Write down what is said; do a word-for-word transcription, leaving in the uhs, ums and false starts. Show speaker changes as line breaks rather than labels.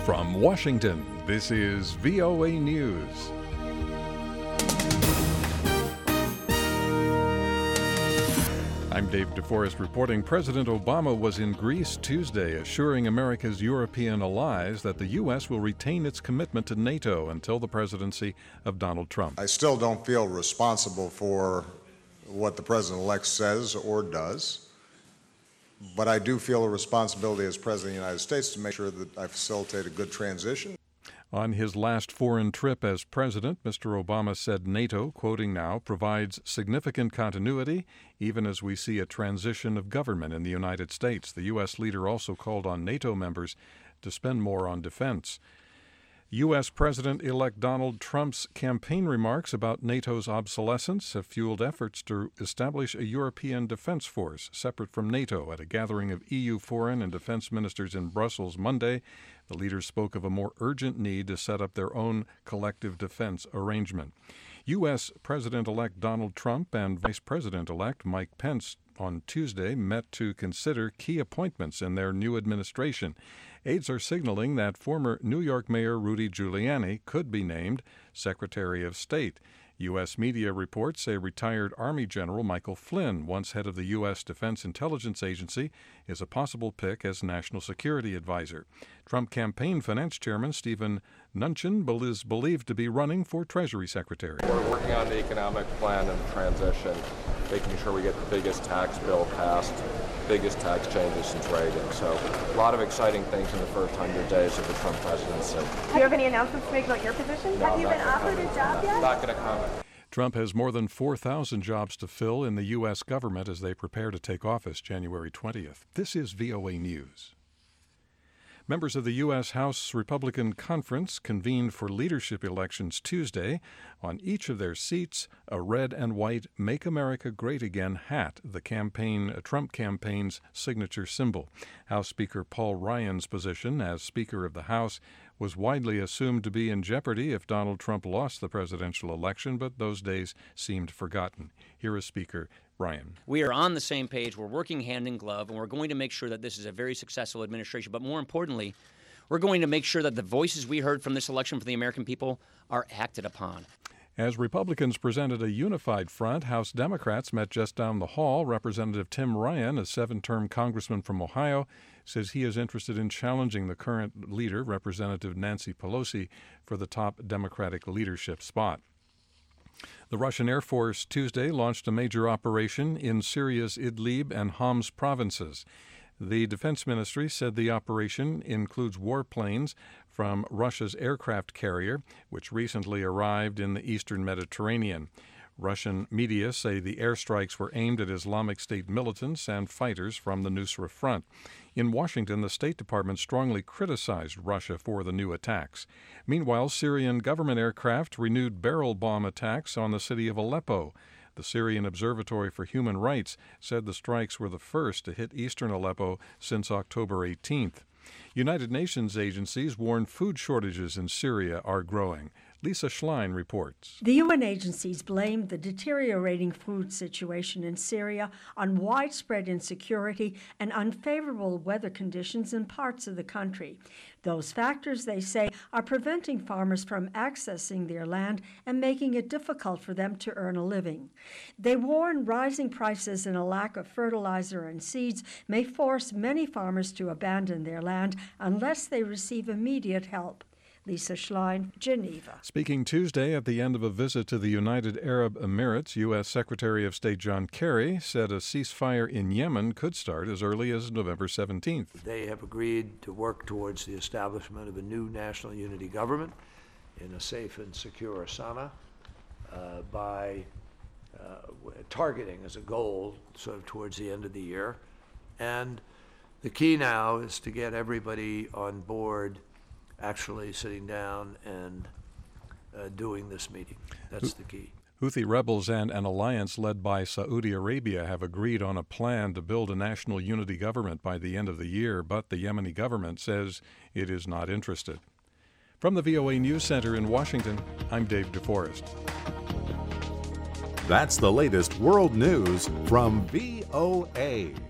From Washington, this is V O A News. I'm Dave DeForest reporting President Obama was in Greece Tuesday, assuring America's European allies that the U S will retain its commitment to NATO until the presidency of Donald Trump.
I still don't feel responsible for what the president-elect says or does, but I do feel a responsibility as President of the United States to make sure that I facilitate a good transition.
On his last foreign trip as president, Mister Obama said NATO, quoting now, provides significant continuity even as we see a transition of government in the United States. The U S leader also called on NATO members to spend more on defense. U S. President-elect Donald Trump's campaign remarks about NATO's obsolescence have fueled efforts to establish a European defense force separate from NATO. At a gathering of E U foreign and defense ministers in Brussels Monday, the leaders spoke of a more urgent need to set up their own collective defense arrangement. U S. President-elect Donald Trump and Vice President-elect Mike Pence on Tuesday met to consider key appointments in their new administration. Aides are signaling that former New York Mayor Rudy Giuliani could be named Secretary of State. U S media reports say retired Army General Michael Flynn, once head of the U S. Defense Intelligence Agency, is a possible pick as National Security Advisor. Trump campaign finance chairman Stephen Mnuchin is believed to be running for Treasury Secretary.
We're working on the economic plan and transition, making sure we get the biggest tax bill passed, biggest tax changes since Reagan. So a lot of exciting things in the first hundred days of the Trump presidency.
Do you have any announcements to make about your position?
No,
have you been offered
comment.
a job yet?
Not going to comment.
Trump has more than four thousand jobs to fill in the U S government as they prepare to take office January twentieth. This is V O A News. Members of the U S. House Republican Conference convened for leadership elections Tuesday. On each of their seats, a red and white Make America Great Again hat, the campaign, Trump campaign's signature symbol. House Speaker Paul Ryan's position as Speaker of the House was widely assumed to be in jeopardy if Donald Trump lost the presidential election, but those days seemed forgotten. Here is Speaker Ryan.
We are on the same page. We're working hand in glove, and we're going to make sure that this is a very successful administration. But more importantly, we're going to make sure that the voices we heard from this election from the American people are acted upon.
As Republicans presented a unified front, House Democrats met just down the hall. Representative Tim Ryan, a seven-term congressman from Ohio, says he is interested in challenging the current leader, Representative Nancy Pelosi, for the top Democratic leadership spot. The Russian Air Force Tuesday launched a major operation in Syria's Idlib and Homs provinces. The Defense Ministry said the operation includes warplanes from Russia's aircraft carrier, which recently arrived in the eastern Mediterranean. Russian media say the airstrikes were aimed at Islamic State militants and fighters from the Nusra Front. In Washington, the State Department strongly criticized Russia for the new attacks. Meanwhile, Syrian government aircraft renewed barrel bomb attacks on the city of Aleppo. The Syrian Observatory for Human Rights said the strikes were the first to hit eastern Aleppo since October eighteenth. United Nations agencies warn food shortages in Syria are growing. Lisa Schlein reports.
The U N agencies blamed the deteriorating food situation in Syria on widespread insecurity and unfavorable weather conditions in parts of the country. Those factors, they say, are preventing farmers from accessing their land and making it difficult for them to earn a living. They warn rising prices and a lack of fertilizer and seeds may force many farmers to abandon their land unless they receive immediate help. Lisa Schlein, Geneva.
Speaking Tuesday at the end of a visit to the United Arab Emirates, U S. Secretary of State John Kerry said a ceasefire in Yemen could start as early as November seventeenth.
They have agreed to work towards the establishment of a new national unity government in a safe and secure Sana'a uh, by uh, targeting as a goal sort of towards the end of the year. And the key now is to get everybody on board actually sitting down and uh, doing this meeting. That's the key.
Houthi rebels and an alliance led by Saudi Arabia have agreed on a plan to build a national unity government by the end of the year, but the Yemeni government says it is not interested. From the V O A News Center in Washington, I'm Dave DeForest.
That's the latest world news from V O A.